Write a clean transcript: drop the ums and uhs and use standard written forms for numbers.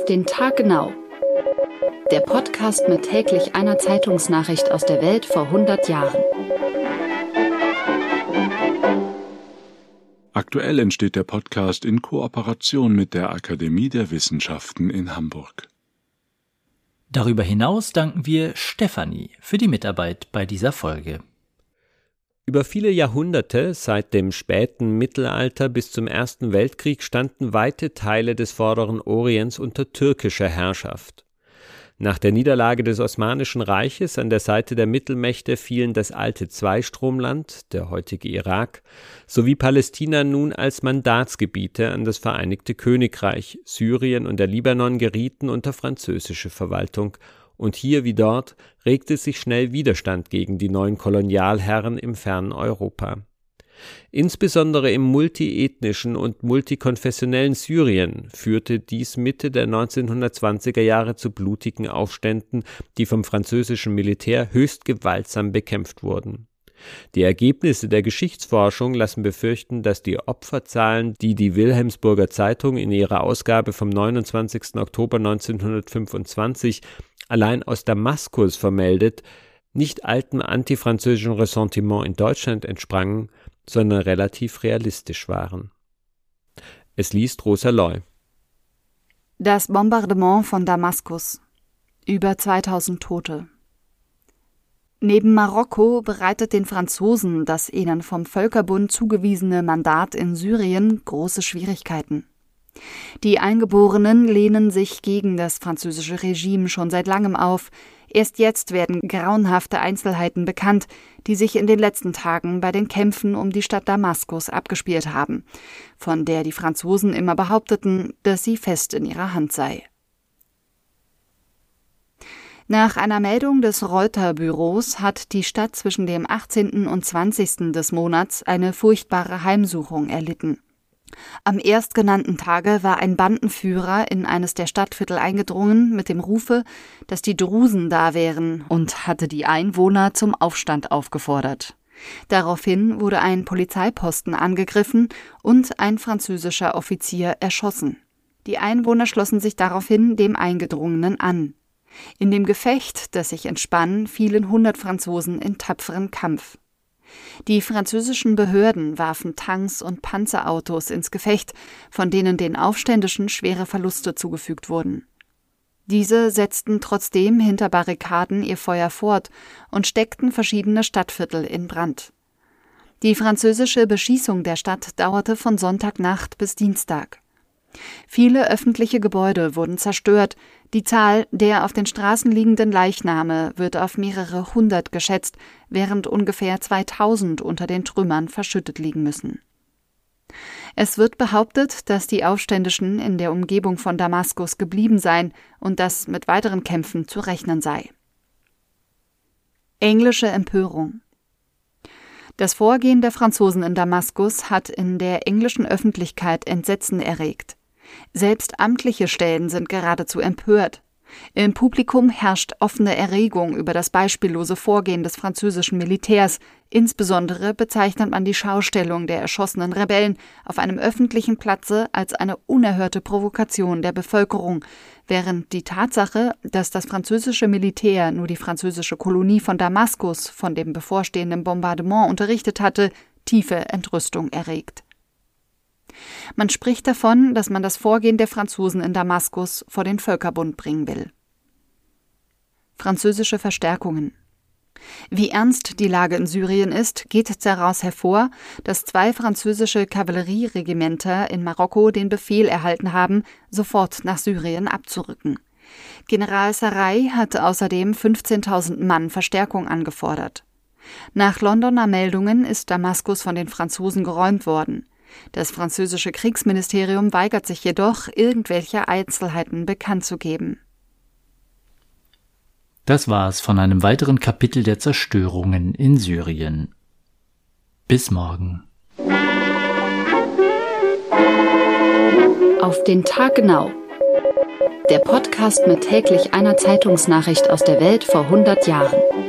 den Tag genau. Der Podcast mit täglich einer Zeitungsnachricht aus der Welt vor 100 Jahren. Aktuell entsteht der Podcast in Kooperation mit der Akademie der Wissenschaften in Hamburg. Darüber hinaus danken wir Stefanie für die Mitarbeit bei dieser Folge. Über viele Jahrhunderte, seit dem späten Mittelalter bis zum Ersten Weltkrieg, standen weite Teile des Vorderen Orients unter türkischer Herrschaft. Nach der Niederlage des Osmanischen Reiches an der Seite der Mittelmächte fielen das alte Zweistromland, der heutige Irak, sowie Palästina nun als Mandatsgebiete an das Vereinigte Königreich. Syrien und der Libanon gerieten unter französische Verwaltung. Und hier wie dort regte sich schnell Widerstand gegen die neuen Kolonialherren im fernen Europa. Insbesondere im multiethnischen und multikonfessionellen Syrien führte dies Mitte der 1920er Jahre zu blutigen Aufständen, die vom französischen Militär höchst gewaltsam bekämpft wurden. Die Ergebnisse der Geschichtsforschung lassen befürchten, dass die Opferzahlen, die die Wilhelmsburger Zeitung in ihrer Ausgabe vom 29. Oktober 1925 allein aus Damaskus vermeldet, nicht altem antifranzösischen Ressentiment in Deutschland entsprangen, sondern relativ realistisch waren. Es liest Rosa Loy. Das Bombardement von Damaskus. Über 2000 Tote. Neben Marokko bereitet den Franzosen das ihnen vom Völkerbund zugewiesene Mandat in Syrien große Schwierigkeiten. Die Eingeborenen lehnen sich gegen das französische Regime schon seit langem auf. Erst jetzt werden grauenhafte Einzelheiten bekannt, die sich in den letzten Tagen bei den Kämpfen um die Stadt Damaskus abgespielt haben, von der die Franzosen immer behaupteten, dass sie fest in ihrer Hand sei. Nach einer Meldung des Reuter-Büros hat die Stadt zwischen dem 18. und 20. des Monats eine furchtbare Heimsuchung erlitten. Am erstgenannten Tage war ein Bandenführer in eines der Stadtviertel eingedrungen mit dem Rufe, dass die Drusen da wären, und hatte die Einwohner zum Aufstand aufgefordert. Daraufhin wurde ein Polizeiposten angegriffen und ein französischer Offizier erschossen. Die Einwohner schlossen sich daraufhin dem Eingedrungenen an. In dem Gefecht, das sich entspann, fielen 100 Franzosen in tapferen Kampf. Die französischen Behörden warfen Tanks und Panzerautos ins Gefecht, von denen den Aufständischen schwere Verluste zugefügt wurden. Diese setzten trotzdem hinter Barrikaden ihr Feuer fort und steckten verschiedene Stadtviertel in Brand. Die französische Beschießung der Stadt dauerte von Sonntagnacht bis Dienstag. Viele öffentliche Gebäude wurden zerstört. Die Zahl der auf den Straßen liegenden Leichname wird auf mehrere hundert geschätzt, während ungefähr 2000 unter den Trümmern verschüttet liegen müssen. Es wird behauptet, dass die Aufständischen in der Umgebung von Damaskus geblieben seien und dass mit weiteren Kämpfen zu rechnen sei. Englische Empörung. Das Vorgehen der Franzosen in Damaskus hat in der englischen Öffentlichkeit Entsetzen erregt. Selbst amtliche Stellen sind geradezu empört. Im Publikum herrscht offene Erregung über das beispiellose Vorgehen des französischen Militärs. Insbesondere bezeichnet man die Schaustellung der erschossenen Rebellen auf einem öffentlichen Platze als eine unerhörte Provokation der Bevölkerung, während die Tatsache, dass das französische Militär nur die französische Kolonie von Damaskus von dem bevorstehenden Bombardement unterrichtet hatte, tiefe Entrüstung erregt. Man spricht davon, dass man das Vorgehen der Franzosen in Damaskus vor den Völkerbund bringen will. Französische Verstärkungen. Wie ernst die Lage in Syrien ist, geht daraus hervor, dass 2 französische Kavallerieregimenter in Marokko den Befehl erhalten haben, sofort nach Syrien abzurücken. General Sarraj hat außerdem 15.000 Mann Verstärkung angefordert. Nach Londoner Meldungen ist Damaskus von den Franzosen geräumt worden. Das französische Kriegsministerium weigert sich jedoch, irgendwelche Einzelheiten bekannt zu geben. Das war's von einem weiteren Kapitel der Zerstörungen in Syrien. Bis morgen. Auf den Tag genau. Der Podcast mit täglich einer Zeitungsnachricht aus der Welt vor 100 Jahren.